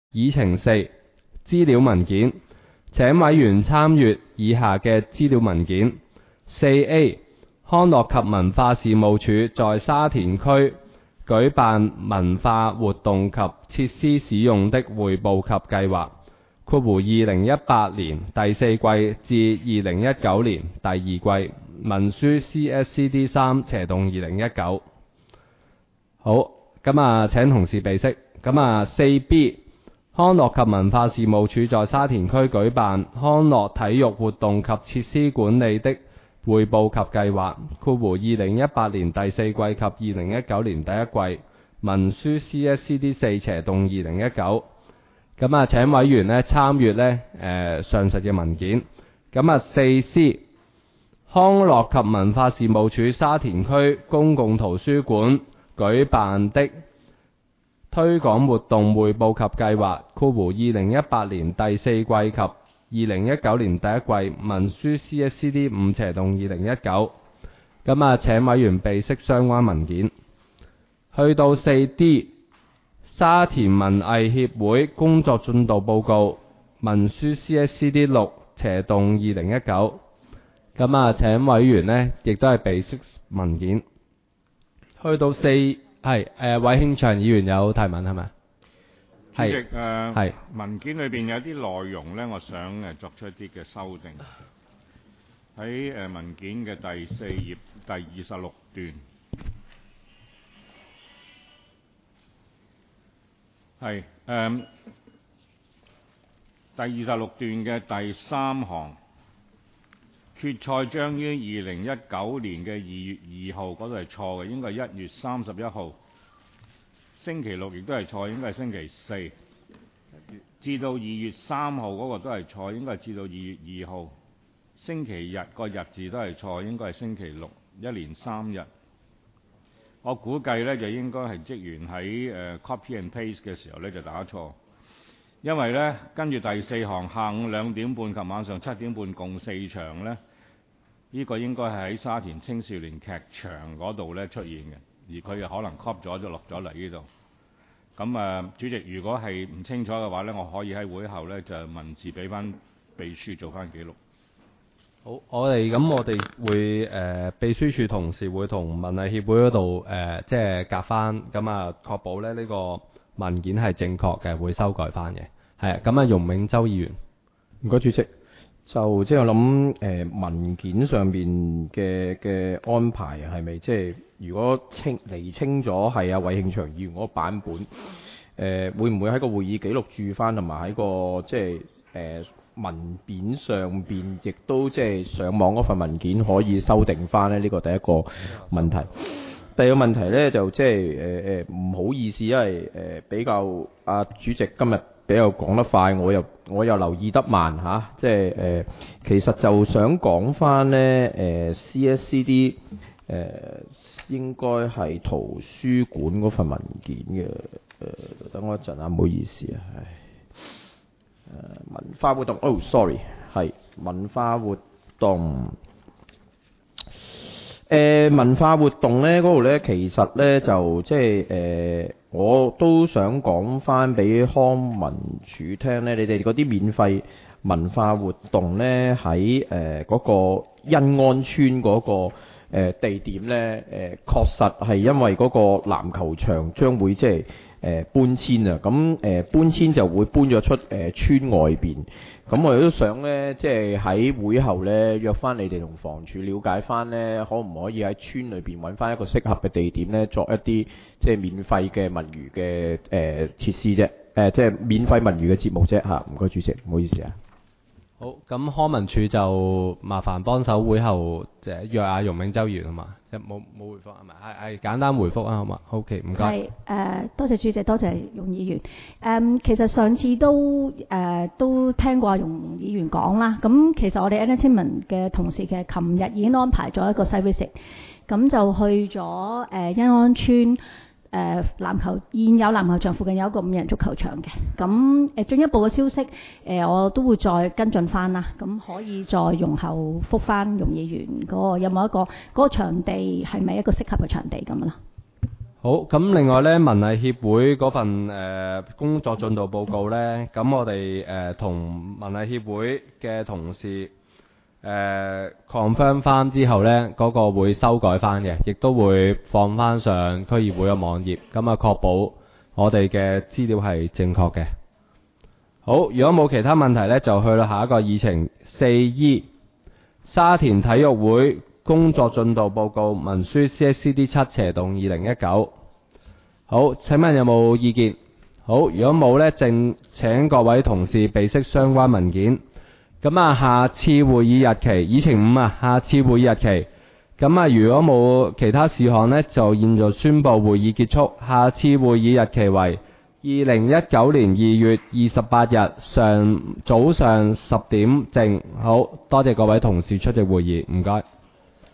議程4資料文件，請委員參閱以下嘅資料文件。4A 康樂及文化事務署在沙田區舉辦文化活動及設施使用的匯報及計劃2018年第四季至2019年第二季文書 CSCD3/2019。好，咁請同事備悉。4B 康樂及文化事務署在沙田區舉辦康樂體育活動及設施管理的匯報及計劃2018年第四季及2019年第一季文書 CSCD4/2019。咁請委員參閱上述嘅文件。4C 康樂及文化事務署沙田區公共圖書館舉辦的推廣活動匯報及計劃2018年第四季及2019年第一季文書 CSCD5/2019。請委員備悉相關文件。去到 4D 沙田文藝協會工作進度報告文書 CSCD6/2019。請委員亦都係備悉文件。去到4係韋慶祥議員有提問係咪？ 主席，係文件裏邊有啲內容呢，我想作出一啲嘅修訂。喺文件嘅第4頁第26段，係第26段嘅第3行，決賽將於2019年嘅2月2號，嗰度係錯嘅，應該係1月31號。星期六亦都係錯，應該係星期4。至到2月3號嗰個都係錯，應該係至到2月2號。星期日個日字都係錯，應該係星期六，一連3日。我估計呢，就應該係職員喺copy and paste 嘅時候呢，就打錯，因為呢，跟住第4行下午2點半及晚上7點半共4場呢，呢個應該係喺沙田青少年劇場嗰度呢出現嘅，而佢又可能 copy 咗就落咗嚟呢度。咁主席如果係唔清楚嘅話呢，我可以喺會後呢就文字俾翻秘書做翻記錄。 好，我哋會秘書處同事會同文藝協會嗰度即係夾翻，確保呢個文件係正確嘅，會修改翻嘅。係容永洲議員， 唔該主席。就即係我諗文件上邊嘅安排係咪即係如果釐清咗係韋慶祥議員嗰個版本，會唔會喺個會議記錄注翻，同埋喺個即係文件上邊亦都即係上網嗰份文件可以修訂翻呢？呢個第一個問題。第二個問題呢，就即係唔好意思，因為比較主席今日比較講得快，我又留意得慢嚇，即係其實就想講翻呢CSCD 應該係圖書館嗰份文件嘅，等我一陣唔好意思文化活動sorry 係文化活動。文化活動呢嗰度呢，其實呢就即係我都想講翻俾康文署聽呢，你哋嗰啲免費文化活動呢，喺嗰個欣安邨嗰個地點呢，確實係因為嗰個籃球場將會即係搬遷啊，咁搬遷就會搬咗出村外邊。咁我亦都想呢，即係喺會後呢，約翻你哋同房署了解翻呢，可唔可以喺村裏邊揾翻一個適合嘅地點呢，作一啲即係免費嘅文娛嘅設施啫，即係免費文娛嘅節目啫嚇。唔該主席，唔好意思啊。 好，咁康文署就麻煩幫手會後約阿容永洲議員好嘛？即係冇回覆係咪？係簡單回覆啊，好嘛？OK，唔該。 係多謝主席，多謝容議員。其實上次都聽過容議員講啦。咁其實我哋 entertainment 嘅同事其實琴日已經安排咗一個 site visit，咁就去咗欣安邨。現有籃球場附近有一個5人足球場嘅，咁進一步嘅消息我都會再跟進翻啦，咁可以再容後覆翻容議員嗰個有冇一個嗰個場地係咪一個適合嘅場地咁啦。 好，咁另外呢，文藝協會嗰份工作進度報告呢，咁我哋同文藝協會嘅同事confirm 翻之後呢，嗰個會修改翻嘅，亦都會放翻上區議會嘅網頁，咁啊確保我哋嘅資料係正確嘅。好，如果冇其他問題呢，就去到下一個議程 4E 沙田體育會工作進度報告文書 CSCD7/2019。好，請問有冇意見？好，如果冇呢，正請各位同事備悉相關文件。咁啊，下次會議日期議程5啊，下次會議日期。咁啊，如果冇其他事項呢，就現在宣布會議結束。下次會議日期為2019年2月28日早上10點正。好，多謝各位同事出席會議，唔該。